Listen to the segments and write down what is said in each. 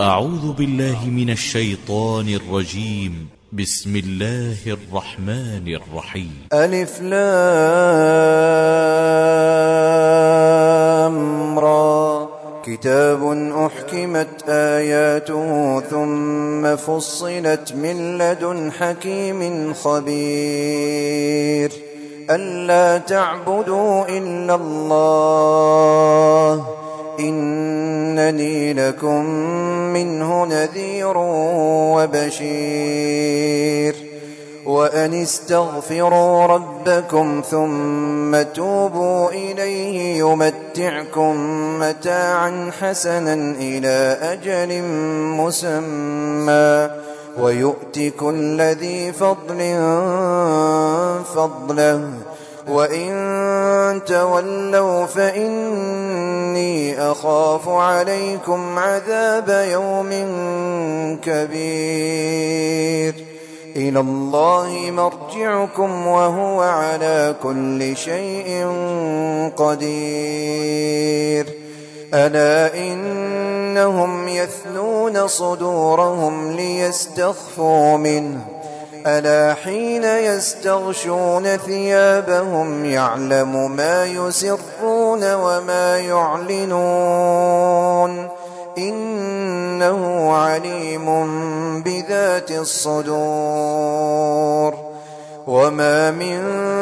أعوذ بالله من الشيطان الرجيم. بسم الله الرحمن الرحيم. ألف لام را. كتاب أحكمت آياته ثم فصلت من لدن حكيم خبير. ألا تعبدوا إلا الله إنني لكم منه نذير وبشير. وأن استغفروا ربكم ثم توبوا إليه يمتعكم متاعا حسنا إلى أجل مسمى ويؤت كل ذي فضل فضله وإن تولوا فإني أخاف عليكم عذاب يوم كبير. إلى الله مرجعكم وهو على كل شيء قدير. ألا إنهم يثنون صدورهم ليستخفوا منه ألا حين يستغشون ثيابهم يعلم ما يسرون وما يعلنون إنه عليم بذات الصدور. وما من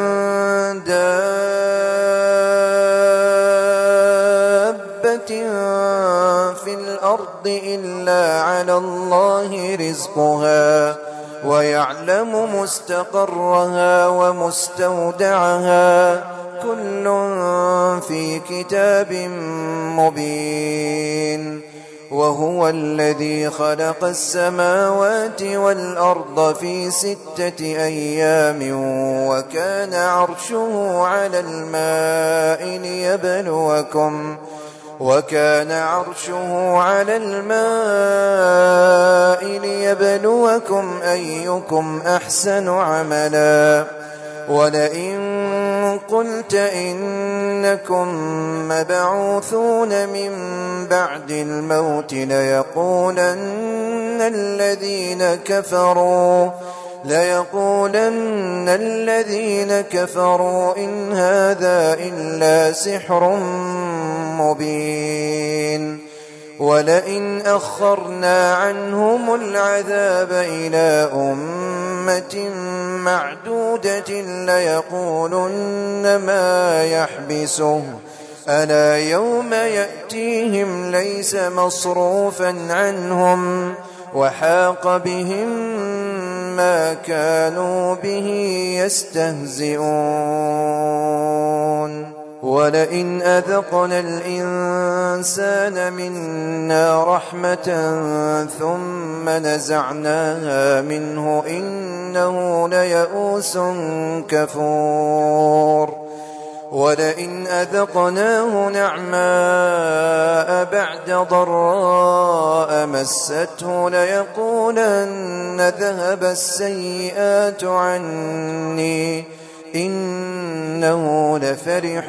دابة في الأرض إلا على الله رزقها ويعلم مستقرها ومستودعها كل في كتاب مبين. وهو الذي خلق السماوات والأرض في 6 أيام وكان عرشه على الماء ليبلوكم أيكم أحسن عملا. ولئن قلت إنكم مبعوثون من بعد الموت ليقولن الذين كفروا إن هذا إلا سحر مبين. ولئن أخرنا عنهم العذاب إلى أمة معدودة ليقولن ما يحبسه ألا يوم يأتيهم ليس مصروفا عنهم وحاق بهم ما كانوا به يستهزئون. ولئن أذقنا الإنسان منا رحمة ثم نزعناها منه إنه ليئوس كفور. ولئن أذقناه نعماء بعد ضراء مسته ليقولن ذهب السيئات عني إنه لفرح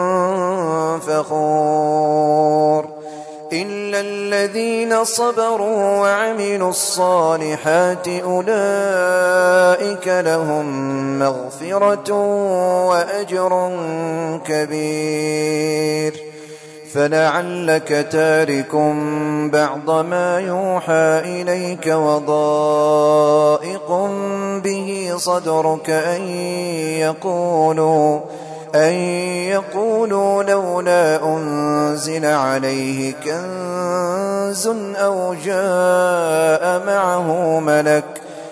فخور. إلا الذين صبروا وعملوا الصالحات أولئك لهم مغفرة وأجر كبير. فلعلك تارك بعض ما يوحى إليك وضائق به صدرك أن يقولوا لولا أنزل عليه كنز أو جاء معه ملك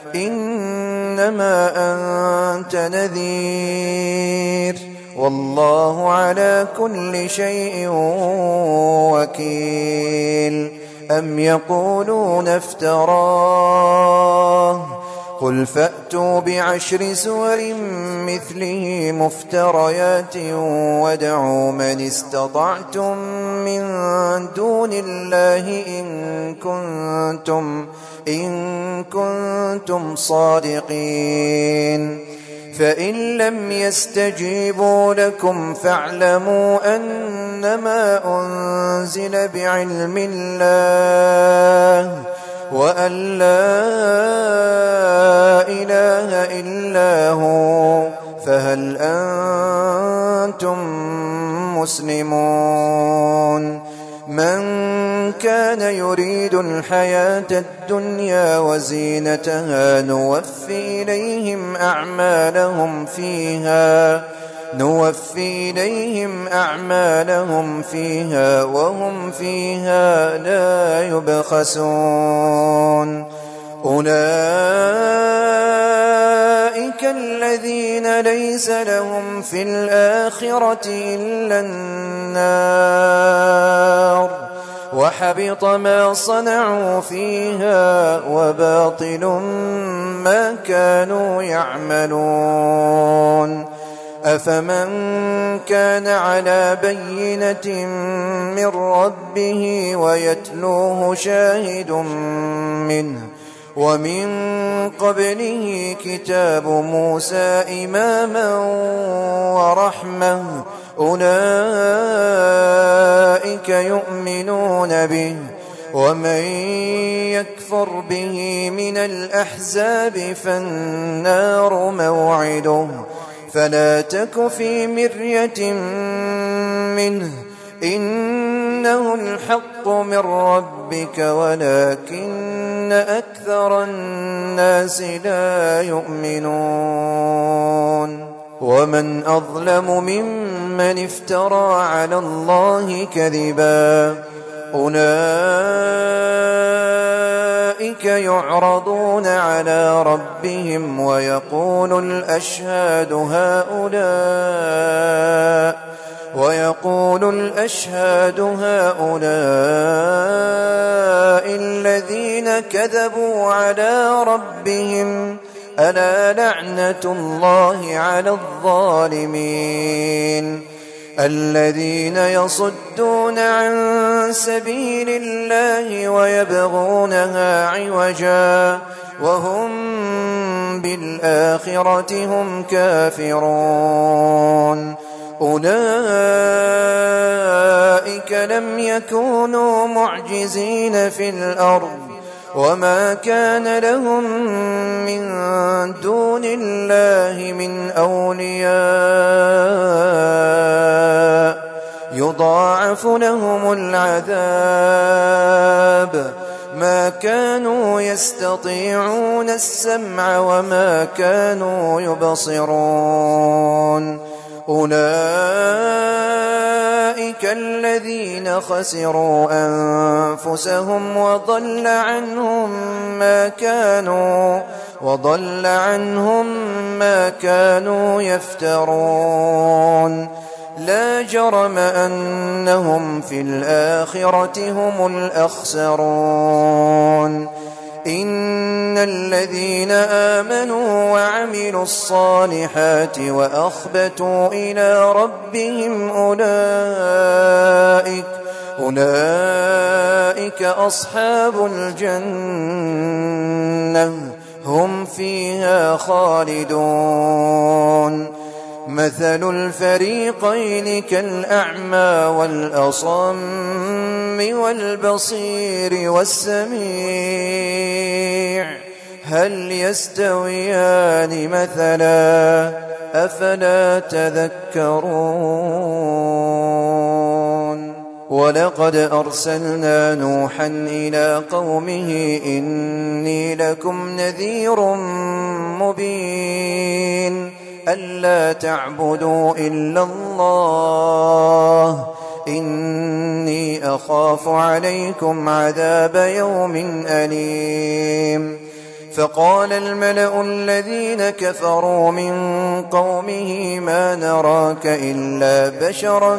إنما أنت نذير والله على كل شيء وكيل. أم يقولون افتراه قل فأتوا ب10 سور مثله مفتريات وادعوا من استطعتم من دون الله إن كنتم صادقين. فإن لم يستجيبوا لكم فاعلموا أنما أنزل بعلم الله وأن لا إله إلا هو، فهل أنتم مسلمون؟ من كان يريد الحياة الدنيا وزينتها نوفي إليهم أعمالهم فيها وهم فيها لا يبخسون. أولئك الذين ليس لهم في الآخرة إلا النار، وحبط ما صنعوا فيها وباطل ما كانوا يعملون. أفمن كان على بينة من ربه ويتلوه شاهد منه ومن قبله كتاب موسى إماما ورحمة، أولئك يؤمنون به، ومن يكفر به من الأحزاب فالنار موعده، فلا تك في مرية منه، إنه الحق من ربك ولكن أكثر الناس لا يؤمنون. ومن أظلم ممن افترى على الله كذبا، أولئك يعرضون على ربهم ويقول الأشهاد هؤلاء الذين كذبوا على ربهم، ألا لعنة الله على الظالمين، الذين يصدون عن سبيل الله ويبغونها عوجا وهم بالآخرة هم كافرون. أولئك لم يكونوا معجزين في الأرض، وما كان لهم من دون الله من أولياء، يضاعف لهم العذاب، ما كانوا يستطيعون السمع وما كانوا يبصرون. أولئك الذين خسروا أنفسهم وضل عنهم ما كانوا يفترون. لا جرم أنهم في الآخرة هم الأخسرون. إن الذين آمنوا وعملوا الصالحات وأخبتوا إلى ربهم أولئك أصحاب الجنة، هم فيها خالدون. مثل الفريقين كالأعمى والأصم والبصير والسميع، هل يستويان مثلا؟ أفلا تذكرون. ولقد أرسلنا نوحا إلى قومه إني لكم نذير مبين، ألا تعبدوا إلا الله، إني أخاف عليكم عذاب يوم أليم. فقال الملأ الذين كفروا من قومه ما نراك إلا بشرا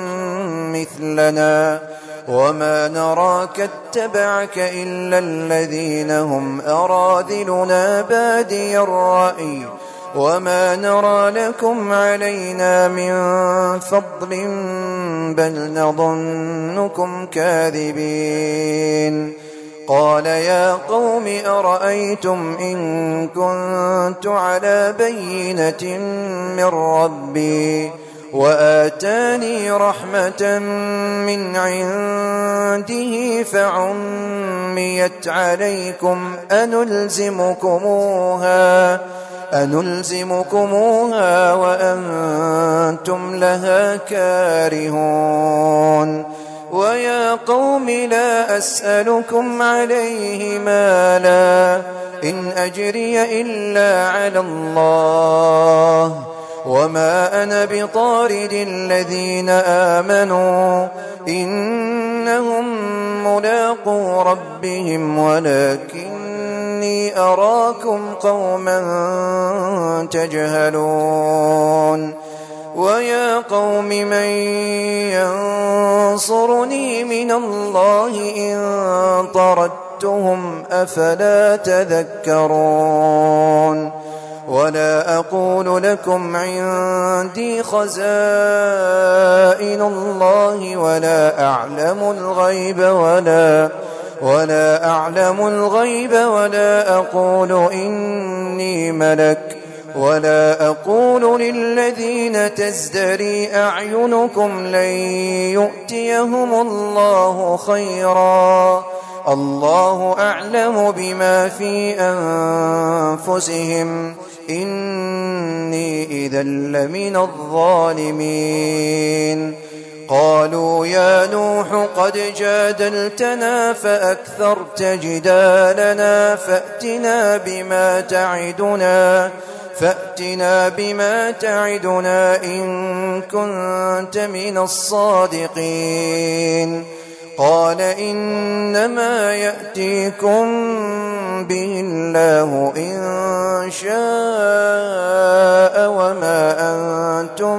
مثلنا وما نراك اتبعك إلا الذين هم أراذلنا بادي الرأي وما نرى لكم علينا من فضل بل نظنكم كاذبين. قال يا قوم أرأيتم إن كنت على بينة من ربي وآتاني رحمة من عنده فعميت عليكم أنلزمكموها وأنتم لها كارهون ويا قوم لا أسألكم عليه مالا إن أجري إلا على الله وما أنا بطارد الذين آمنوا إنهم ملاقو ربهم ولكني أراكم قوما تجهلون ويا قوم من ينصرني من الله إن طردتهم أفلا تذكرون ولا أقول لكم عندي خزائن الله ولا أعلم الغيب ولا أقول إني ملك ولا أقول للذين تزدري أعينكم لن يؤتيهم الله خيرا الله أعلم بما في أنفسهم إني إذا لمن الظالمين قالوا يا نوح قد جادلتنا فأكثرت جدالنا فأتنا بما تعدنا إن كنت من الصادقين قال إنما يأتيكم به الله إن شاء وما أنتم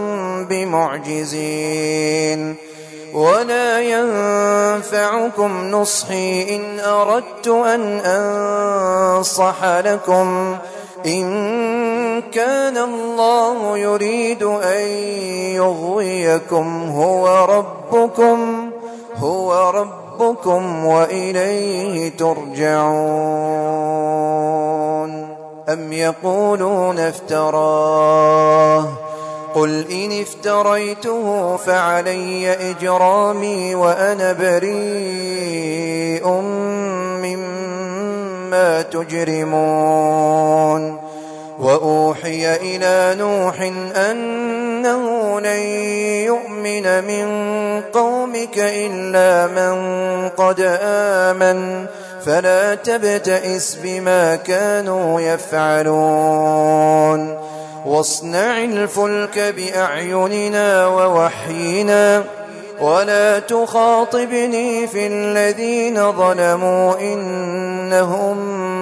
بمعجزين ولا ينفعكم نصحي إن أردت أن أنصح لكم إن كان الله يريد أن يغويكم هو ربكم وإليه ترجعون أم يقولون افتراه قل إن افتريته فعلي إجرامي وأنا بريء مما تجرمون وأوحي إلى نوح أنه لن يؤمن من قومك إلا من قد آمن فلا تبتئس بما كانوا يفعلون واصنع الفلك بأعيننا ووحينا ولا تخاطبني في الذين ظلموا إنهم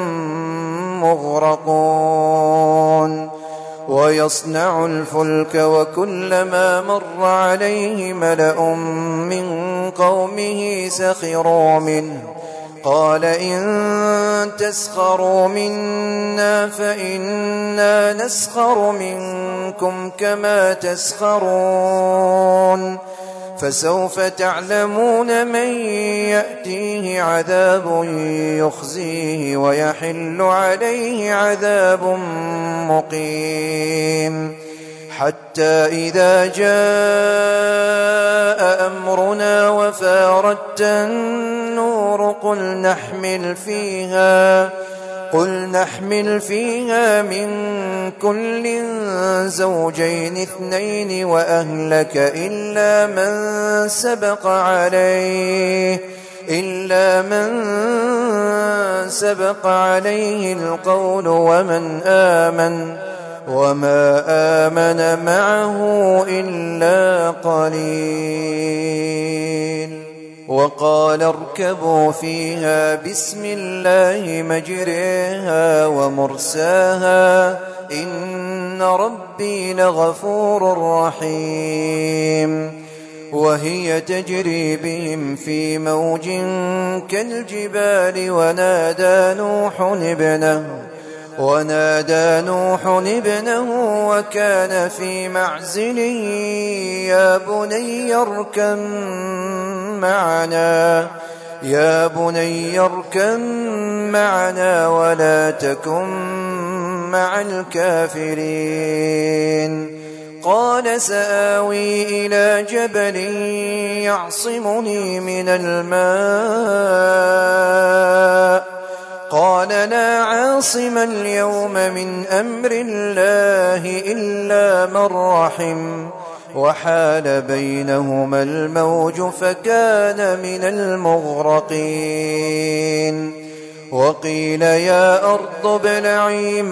مغرقون ويصنع الفلك وكلما مر عليه ملأ من قومه سخروا منه قال إن تسخروا منا فإنا نسخر منكم كما تسخرون فسوف تعلمون من يأتيه عذاب يخزيه ويحل عليه عذاب مقيم حتى إذا جاء أمرنا وفاردت النور قل نحمل فيها من كل زوجين اثنين وأهلك إلا من سبق عليه القول ومن آمن وما آمن معه إلا قليل وقال اركبوا فيها بسم الله مجريها ومرساها إن ربي لغفور رحيم وهي تجري بهم في موج كالجبال ونادى نوح ابنه وكان في معزل يا بني اركب معنا ولا تكن مع الكافرين قال سآوي إلى جبل يعصمني من الماء قال لا عاصم اليوم من أمر الله إلا من رحم وحال بينهما الموج فكان من المغرقين وقيل يا أرض ابلعي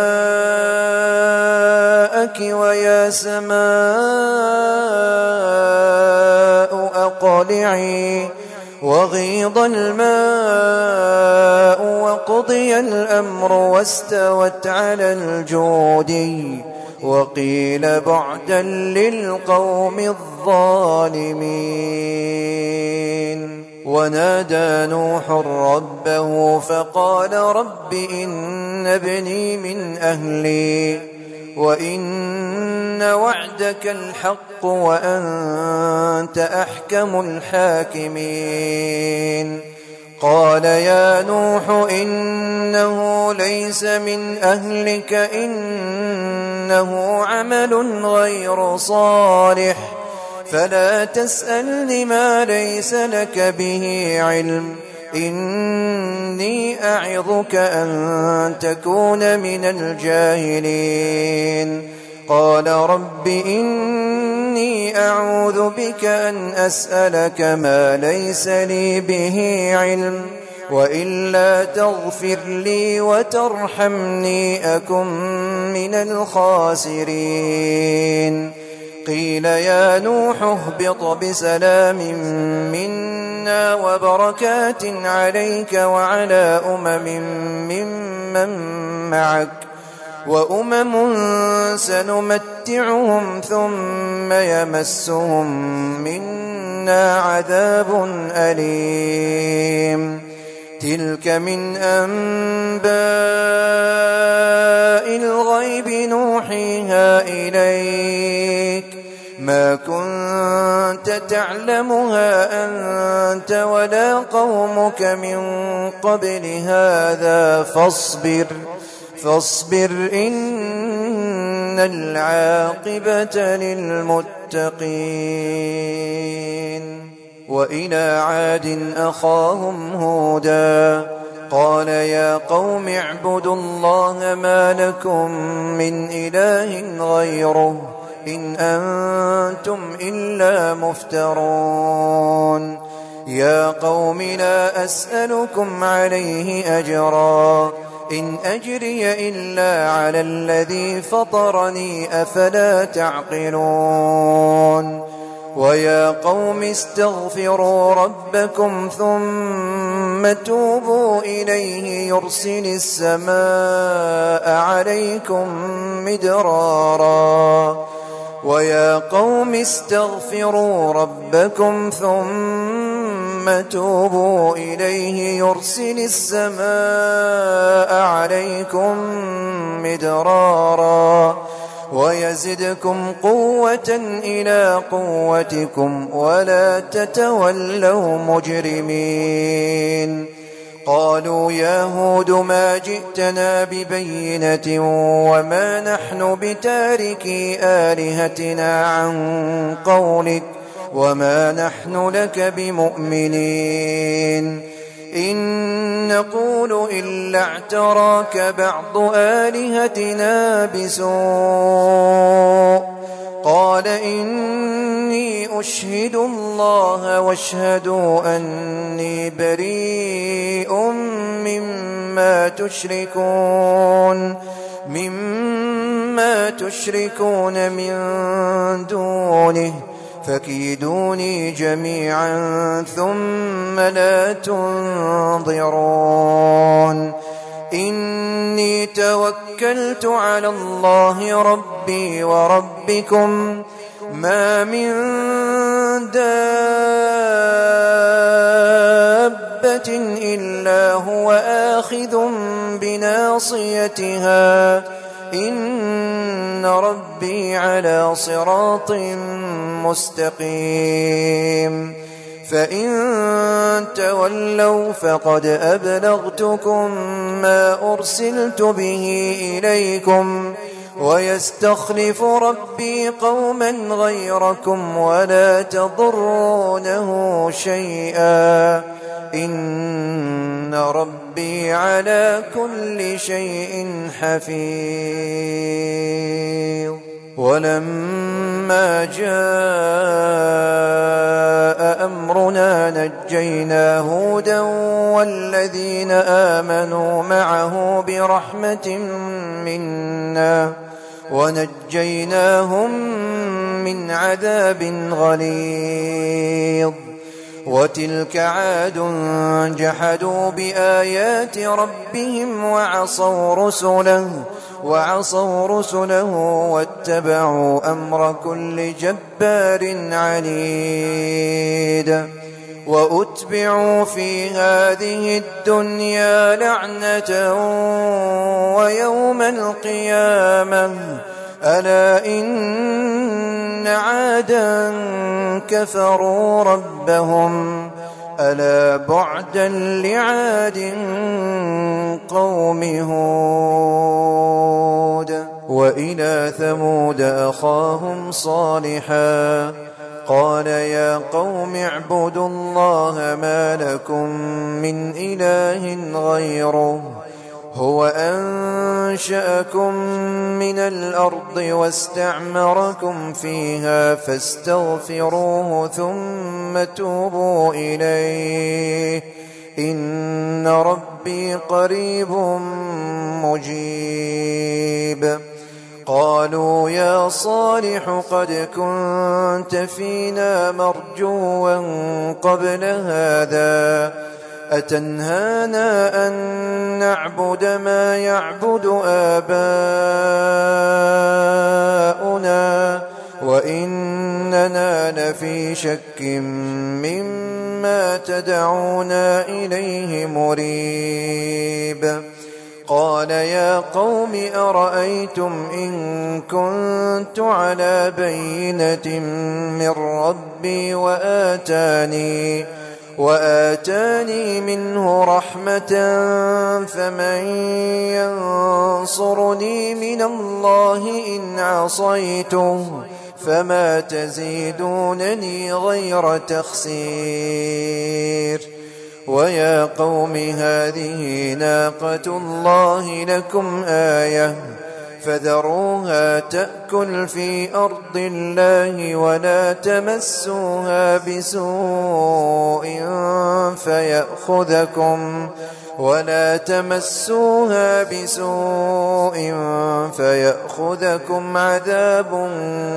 ماءك ويا سماء أقلعي وغيض الماء وقضي الأمر واستوت على الجودي وقيل بعدا للقوم الظالمين ونادى نوح ربه فقال رب إن ابني من أهلي وإن وعدك الحق وأنت أحكم الحاكمين قال يا نوح إنه ليس من أهلك إنه عمل غير صالح فلا تسألني ما ليس لك به علم إني أعظك أن تكون من الجاهلين قال رب إني أعوذ بك أن أسألك ما ليس لي به علم وإلا تغفر لي وترحمني أكن من الخاسرين قيل يا نوح اهبط بسلام منا وبركات عليك وعلى ممن معك وأمم سنمتعهم ثم يمسهم منا عذاب أليم تلك من أنباء الغيب نوحيها إليك ما كنت تعلمها أنت ولا قومك من قبل هذا فاصبر إن العاقبة للمتقين وإلى عاد أخاهم هودا قال يا قوم اعبدوا الله ما لكم من إله غيره إن أنتم إلا مفترون يا قوم لا أسألكم عليه أجرا إن أجري إلا على الذي فطرني أفلا تعقلون ويا قوم استغفروا ربكم ثم توبوا إليه يرسل السماء عليكم مدرارا ويا قوم استغفروا ربكم ثم توبوا إليه يرسل السماء عليكم مدرارا ويزدكم قوة إلى قوتكم ولا تتولوا مجرمين قالوا يا هود ما جئتنا ببينة وما نحن بتاركي آلهتنا عن قولك وما نحن لك بمؤمنين إن نقول إلا اعتراك بعض آلهتنا بسوء قال إني أشهد الله واشهدوا أني بريء مما تشركون من دونه فكيدوني جميعا ثم لا تنظرون إني توكلت على الله ربي وربكم ما من دابة إلا هو آخذ بناصيتها إن ربي على صراط مستقيم فإن تولوا فقد أبلغتكم ما أرسلت به إليكم ويستخلف ربي قوما غيركم ولا تضرونه شيئا إن ربي على كل شيء حفيظ. ولما جاء أمرنا نجينا هودا والذين آمنوا معه برحمة منا ونجيناهم من عذاب غليظ. وتلك عاد جحدوا بآيات ربهم وعصوا رسله واتبعوا أمر كل جبار عنيد. وأتبعوا في هذه الدنيا لعنة ويوم القيامة ألا إن عادا كفروا ربهم ألا بعدا لعاد قوم هود. وإلى ثمود أخاهم صالحا قال يا قوم اعبدوا الله ما لكم من إله غيره هو أنشأكم من الأرض واستعمركم فيها فاستغفروه ثم توبوا إليه إن ربي قريب مجيب. قالوا يا صالح قد كنت فينا مرجوا قبل هذا أتنهانا أن نعبد ما يعبد آباؤنا وإننا لفي شك مما تدعونا إليه مريب. قال يا قوم أرأيتم إن كنت على بينة من ربي وآتاني منه رحمة فمن ينصرني من الله إن عصيته فما تزيدونني غير تخسير. ويا قوم هذه ناقة الله لكم آية فذروها تأكل في أرض الله ولا تمسوها بسوء فيأخذكم عذاب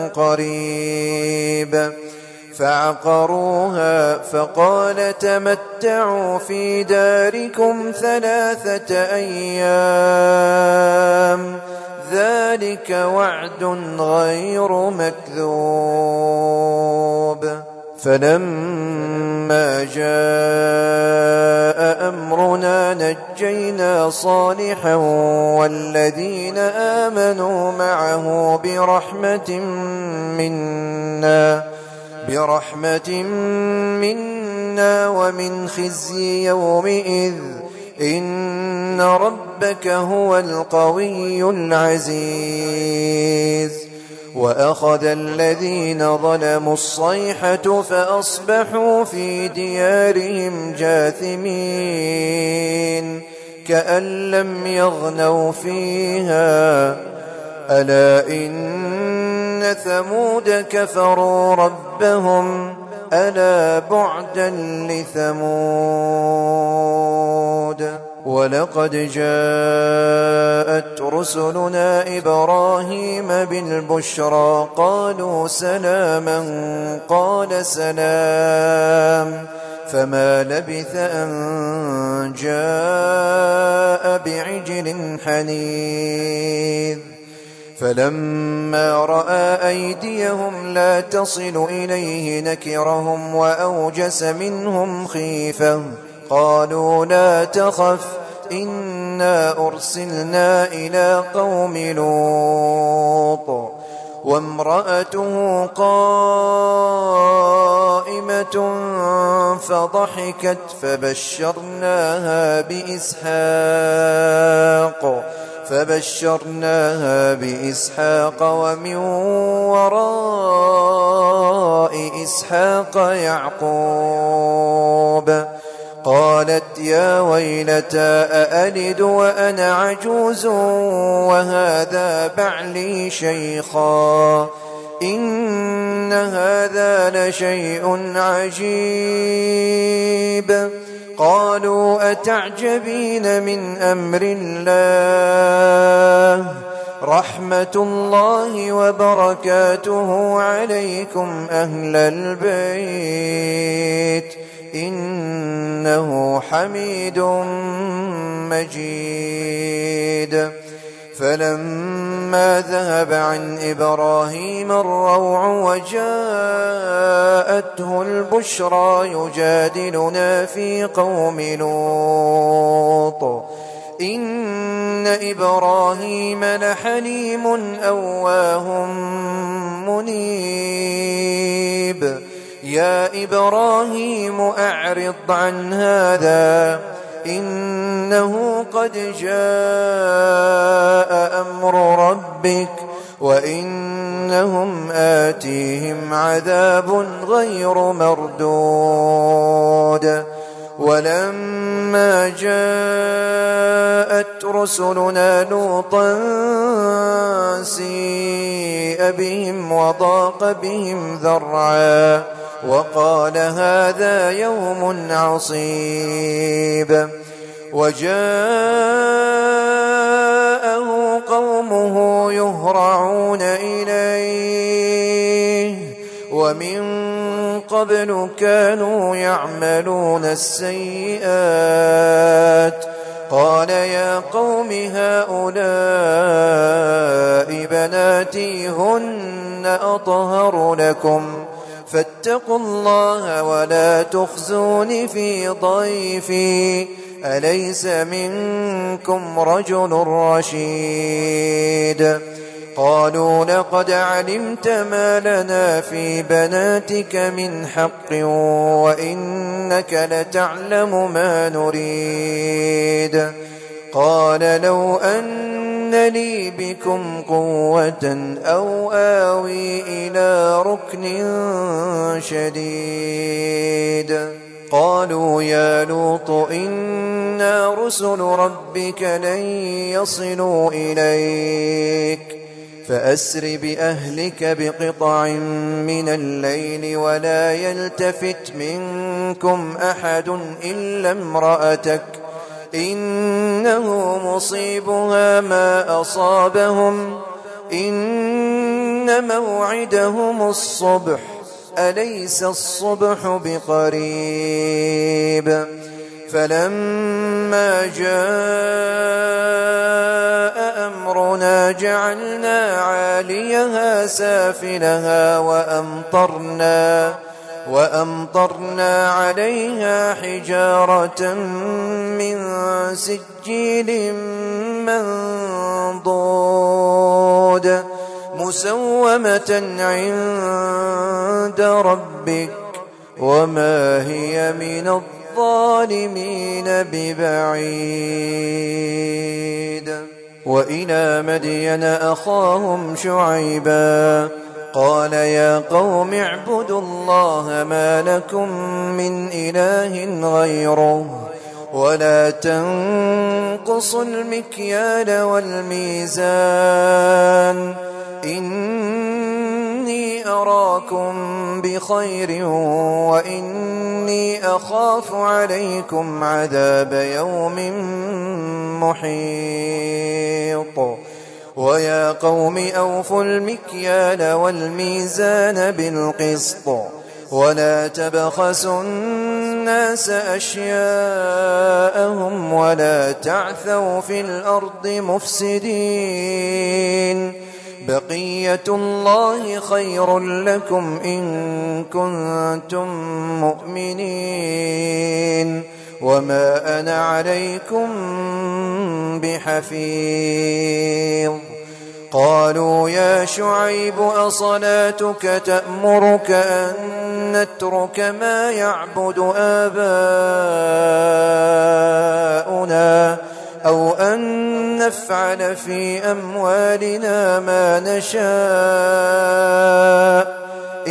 قريب. فعقروها فقال تمتعوا في داركم 3 أيام ذلك وعد غير مكذوب. فلما جاء أمرنا نجينا صالحا والذين آمنوا معه برحمة منا ومن خزي يومئذ إن ربك هو القوي العزيز. وأخذ الذين ظلموا الصيحة فأصبحوا في ديارهم جاثمين كأن لم يغنوا فيها ألا إن ثمود كفروا ربهم ألا بعدا لثمود. ولقد جاءت رسلنا إبراهيم بالبشرى قالوا سلاما قال سلام فما لبث أن جاء بعجل حنيذ. فلما رأى أيديهم لا تصل إليه نكرهم وأوجس منهم خيفة قالوا لا تخف إنا أرسلنا إلى قوم لوط وامرأته قائمة فضحكت فبشرناها بإسحاق فبشرناها بإسحاق ومن وراء إسحاق يعقوب. قالت يا ويلتى أألد وأنا عجوز وهذا بعلي شيخا إن هذا لشيء عجيب. قالوا أتعجبين من أمر الله رحمة الله وبركاته عليكم أهل البيت إنه حميد مجيد. فلما ذهب عن إبراهيم الروع وجاءته البشرى يجادلنا في قوم لوط إن إبراهيم لحليم أواه منيب. يا إبراهيم أعرض عن هذا إنه قد جاء أمر ربك وإنهم آتيهم عذاب غير مردود. ولما جاءت رسلنا لوطا سيء بهم وضاق بهم ذرعا وقال هذا يوم عصيب. وجاءه قومه يهرعون إليه ومن قبل كانوا يعملون السيئات. قال يا قوم هؤلاء بناتي هن أطهر لكم فاتقوا الله ولا تخزون في ضيفي أليس منكم رجل رشيد. قالوا لقد علمت ما لنا في بناتك من حق وإنك لتعلم ما نريد. قال لو أن لي بكم قوة أو آوي إلى ركن شديد. قالوا يا لوط إنا رسل ربك لن يصلوا إليك فأسر بأهلك بقطع من الليل ولا يلتفت منكم أحد إلا امرأتك إنه مصيبها ما أصابهم إن موعدهم الصبح أليس الصبح بقريب. فلما جاء أمرنا جعلنا عاليها سافلها وأمطرنا عليها حجارة من سجيل منضود مسومة عند ربك وما هي من الظالمين ببعيد. وإلى مدين أخاهم شعيبا قال يا قوم اعبدوا الله ما لكم من إله غيره ولا تنقصوا المكيال والميزان إني أراكم بخير وإني أخاف عليكم عذاب يوم محيط. ويا قوم أوفوا المكيال والميزان بالقسط ولا تبخسوا الناس أشياءهم ولا تعثوا في الأرض مفسدين. بقية الله خير لكم إن كنتم مؤمنين وما أنا عليكم بحفيظ. قالوا يا شعيب أصلاتك تأمرك أن نترك ما يعبد آباؤنا أو أن نفعل في أموالنا ما نشاء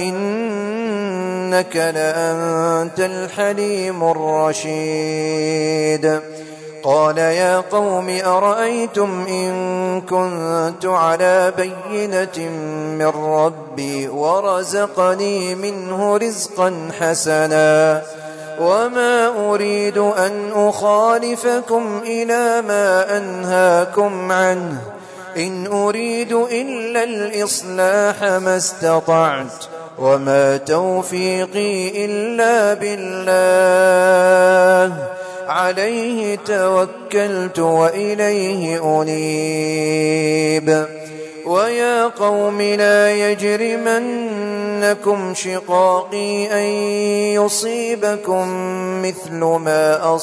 إنك لأنت الحليم الرشيد. قال يا قوم أرأيتم إن كنت على بينة من ربي ورزقني منه رزقا حسنا وما أريد أن أخالفكم إلى ما أنهاكم عنه إن أريد إلا الإصلاح ما استطعت وما توفيقي إلا بالله عليه توكلت وإليه أنيب. ويا قوم لا يجرمنكم شقاقي أن يصيبكم مثل ما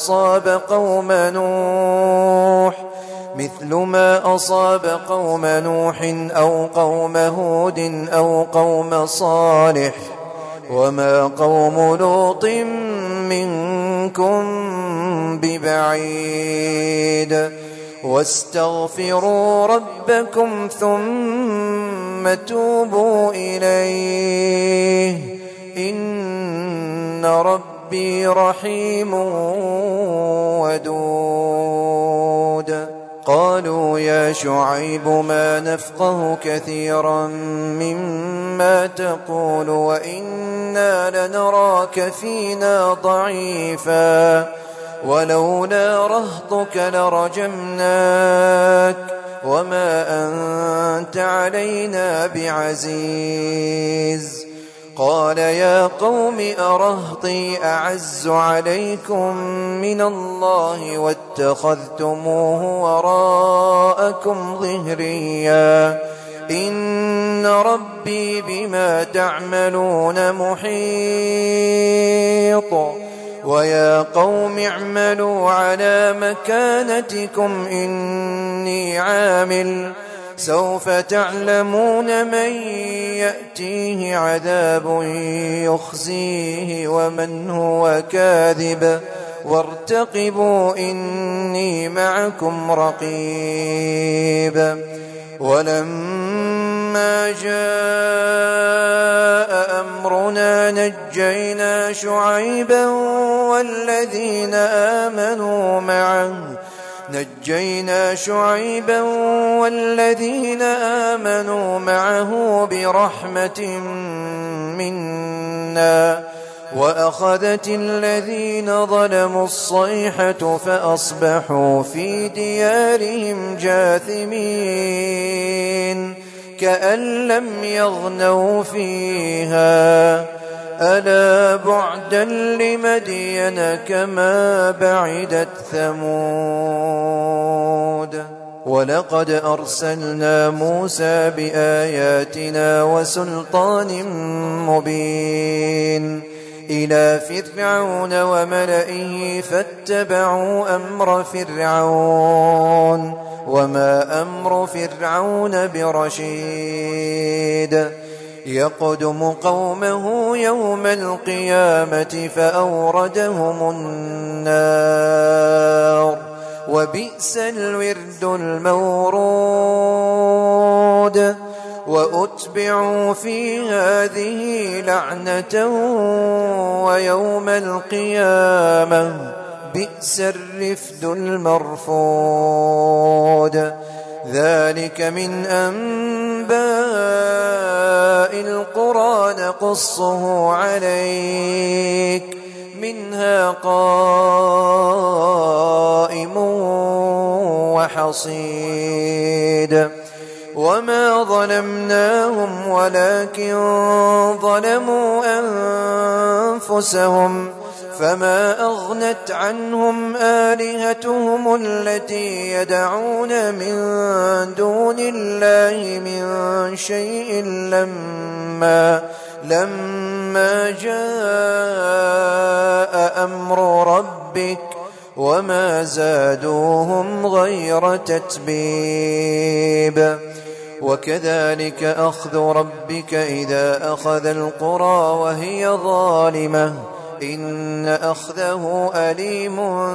أصاب قوم نوح أو قوم هود أو قوم صالح وما قوم لوط منكم ببعيد. واستغفروا ربكم ثم توبوا إليه إن ربي رحيم ودود. قالوا يا شعيب ما نفقه كثيرا مما تقول وإنا لنراك فينا ضعيفا ولولا رهطك لرجمناك وما أنت علينا بعزيز. قال يا قوم أرهطي أعز عليكم من الله واتخذتموه وراءكم ظهريا إن ربي بما تعملون محيط. ويا قوم اعملوا على مكانتكم إني عامل سوف تعلمون من يأتيه عذاب يخزيه ومن هو كاذب وارتقبوا إني معكم رقيب. ولما جاء أمرنا نجينا شعيبا والذين آمنوا معه برحمة منا وأخذت الذين ظلموا الصيحة فأصبحوا في ديارهم جاثمين كأن لم يغنوا فيها ألا بعدا لمدين كما بعدت ثمود. ولقد أرسلنا موسى بآياتنا وسلطان مبين إلى فرعون وملئه فاتبعوا أمر فرعون وما أمر فرعون برشيد. يقدم قومه يوم القيامة فأوردهم النار وبئس الورد المورود. وأتبعوا في هذه لعنة ويوم القيامة بئس الرفد المرفود. ذلك من أنباء القرى نقصه عليك منها قائم وحصيد. وما ظلمناهم ولكن ظلموا أنفسهم فما أغنت عنهم آلهتهم التي يدعون من دون الله من شيء لما جاء أمر ربك وما زادوهم غير تتبيب. وكذلك أخذ ربك إذا أخذ القرى وهي ظالمة إن أخذه أليم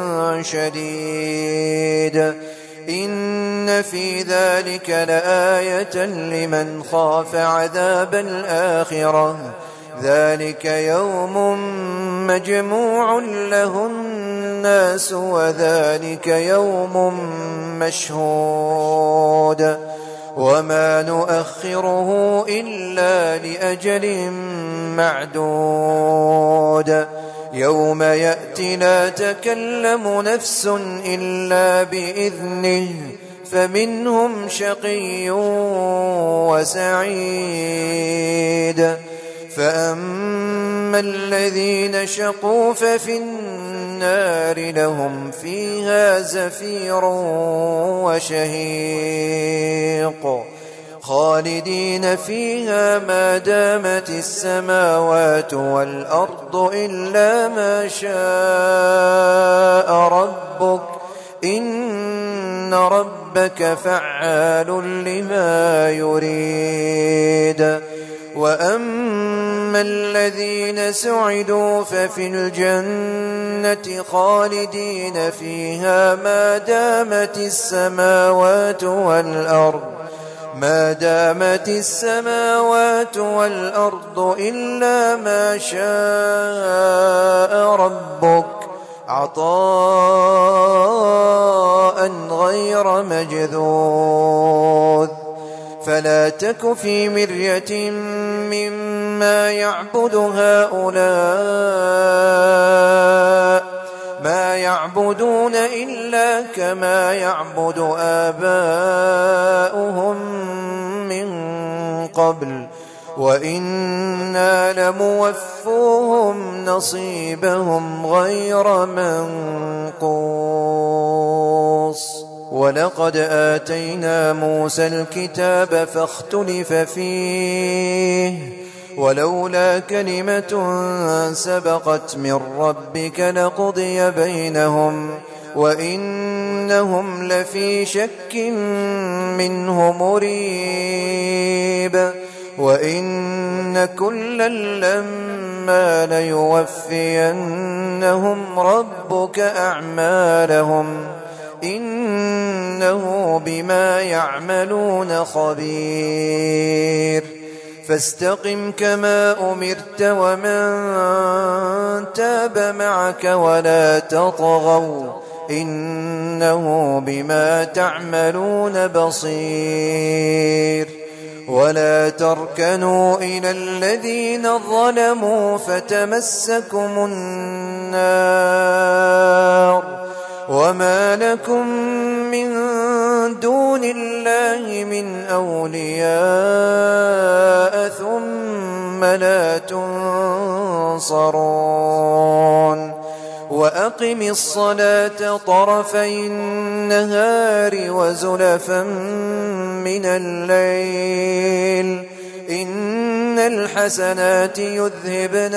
شديد إن في ذلك لآية لمن خاف عذاب الآخرة ذلك يوم مجموع له الناس وذلك يوم مشهود وما نؤخره إلا لأجل معدود يوم يأتي لا تكلم نفس إلا بإذنه فمنهم شقي وسعيد فأما الذين شقوا ففي النار لهم فيها زفير وشهيق خالدين فيها ما دامت السماوات والأرض إلا ما شاء ربك إن ربك فعال لما يريد وأما الذين سعدوا ففي الجنة خالدين فيها ما دامت السماوات والأرض إلا ما شاء ربك عطاء غير مجذوذ فلا تك في مرية مما يعبد هؤلاء ما يعبدون إلا كما يعبد آباؤهم من قبل وإنا لموفوهم نصيبهم غير منقوص ولقد آتينا موسى الكتاب فاختلف فيه ولولا كلمة سبقت من ربك لقضي بينهم وإنهم لفي شك منه مريب وإن كلا لما ليوفينهم ربك أعمالهم إنه بما يعملون خبير فاستقم كما أمرت ومن تاب معك ولا تطغوا إنه بما تعملون بصير ولا تركنوا إلى الذين ظلموا فتمسكم النار وما لكم من دون الله من أولياء ثم لا تنصرون وأقم الصلاة طرفي النهار وزلفا من الليل إن الحسنات يذهبن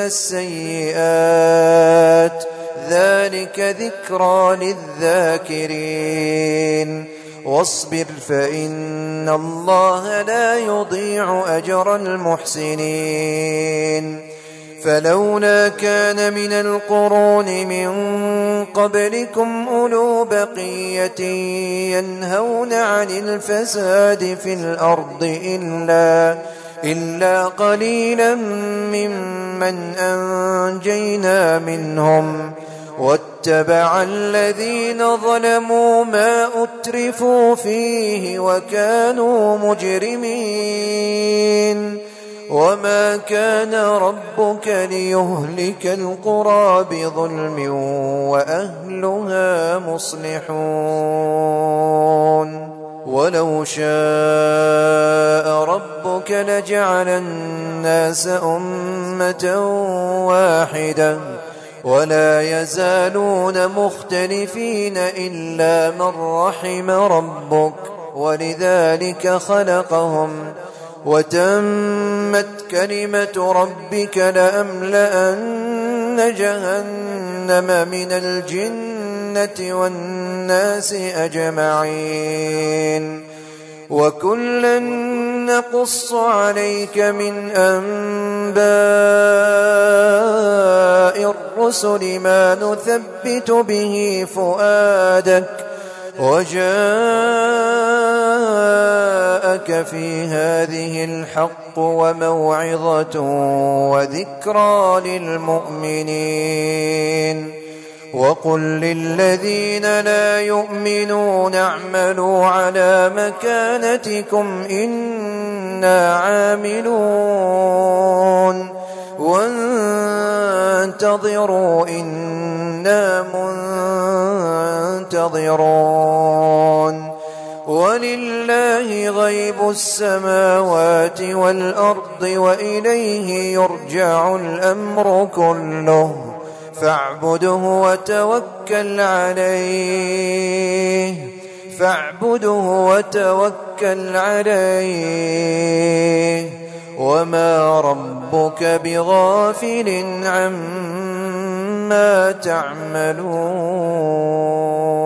السيئات ذلك ذكرى للذاكرين واصبر فإن الله لا يضيع أجر المحسنين فلولا كان من القرون من قبلكم أولو بقية ينهون عن الفساد في الأرض إلا قليلا ممن أنجينا منهم واتبع الذين ظلموا ما أترفوا فيه وكانوا مجرمين وما كان ربك ليهلك القرى بظلم وأهلها مصلحون ولو شاء ربك لجعل الناس أمة واحدة ولا يزالون مختلفين إلا من رحم ربك ولذلك خلقهم وتمت كلمة ربك لأملأن جهنم من الجنة والناس أجمعين وكلا نقص عليك من أنباء الرسل ما نثبت به فؤادك وجاءك في هذه الحق وموعظة وذكرى للمؤمنين وقل للذين لا يؤمنون اعملوا على مكانتكم إنا عاملون وانتظروا إنا منتظرون ولله غيب السماوات والأرض وإليه يرجع الأمر كله فاعبده وتوكل عليه وما ربك بغافل عما تعملون.